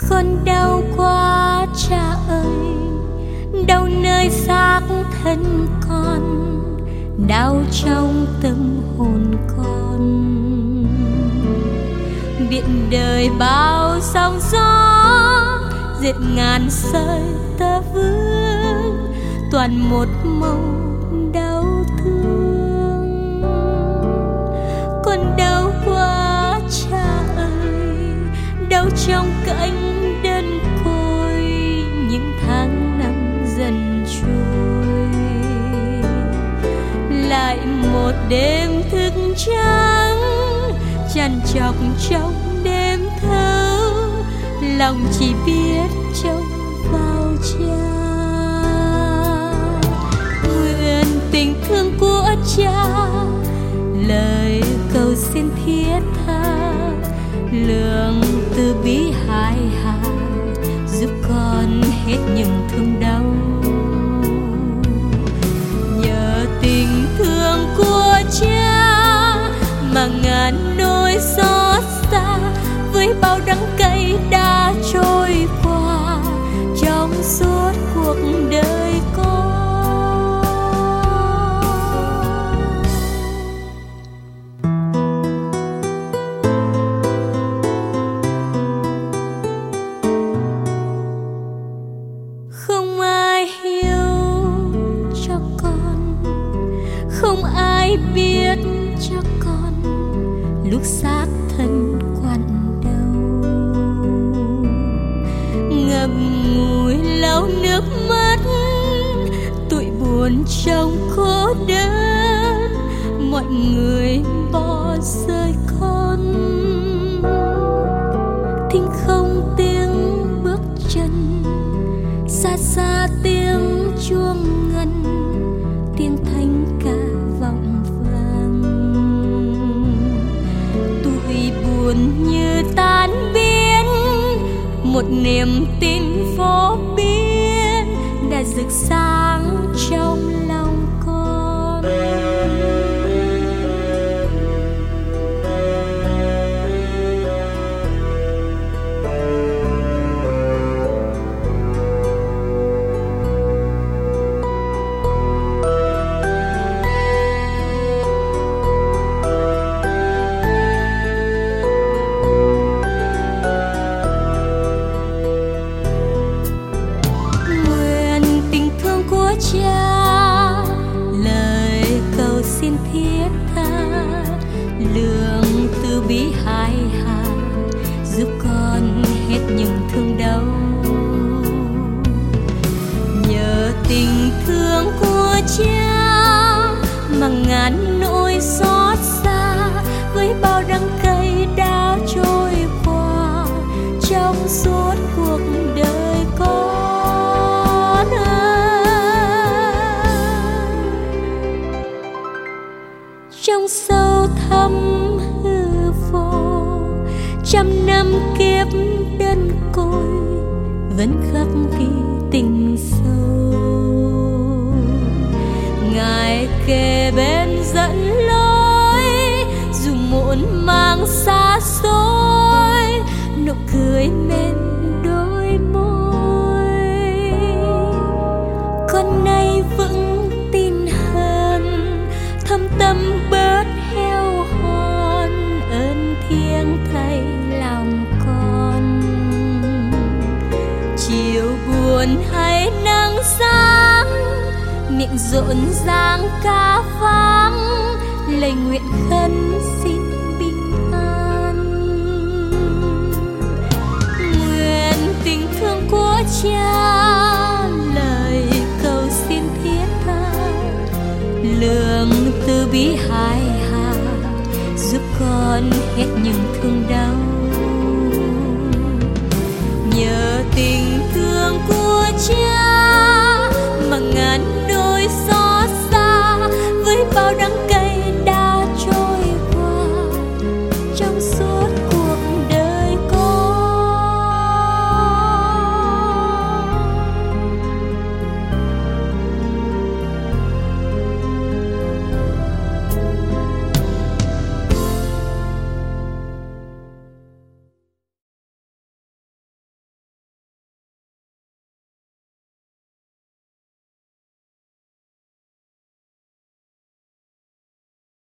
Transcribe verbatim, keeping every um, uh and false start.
Con đau quá cha ơi, đau nơi xác thân con, đau trong tâm hồn con. Biển đời bao sóng gió, diệt ngàn sợi tơ vương, toàn một màu đau thương. Con đau quá cha ơi, đau trong cánh đơn côi, những tháng năm dần trôi. Lại một đêm thức trắng, trằn trọc trong đêm thâu, lòng chỉ biết trông vào cha. Nguyện tình thương của cha, lời cầu xin thiết tha, lượng từ bi hài hà, giúp con hết những thương đau. Nhờ tình thương của cha mà ngàn nỗi xót xa, với bao đắng cay đã trôi qua trong suốt cuộc đời con. Không ai hiểu cho con, không ai biết cho con lúc xác thân quặn đau. Ngậm ngùi lau nước mắt, tủi buồn trong khổ đơn, mọi người bỏ rơi con. Thinh không tiếng bước chân, xa xa tiếng chuông ngân, tiếng thanh ca vọng vang. Tủi buồn như tan biến, một niềm tin vô biên đã rực sáng trong lòng con. Cha, lời cầu xin thiết tha, lượng từ bi hài hà, giúp con hết những thương đau. Nhờ tình thương của cha mà ngàn nỗi xót xa, với bao đắng cay đã trôi qua trong suốt cuộc đời con. Trong sâu thẳm hư vô, trăm năm kiếp đơn côi, vẫn khắc ghi tình sâu. Ngài kề bên dẫn lối, dù muộn mang xa xôi, nụ cười mềm đôi môi. Con nay vững tin hơn, thâm tâm bớt heo hon, ơn thiêng thay lòng con. Chiều buồn hay nắng sáng, miệng rộn ràng ca vang, lời nguyện khấn xin bình an. Nguyện tình thương của cha, lời cầu xin thiết tha, lượng từ bi hài hà, giúp con hết những thương đau.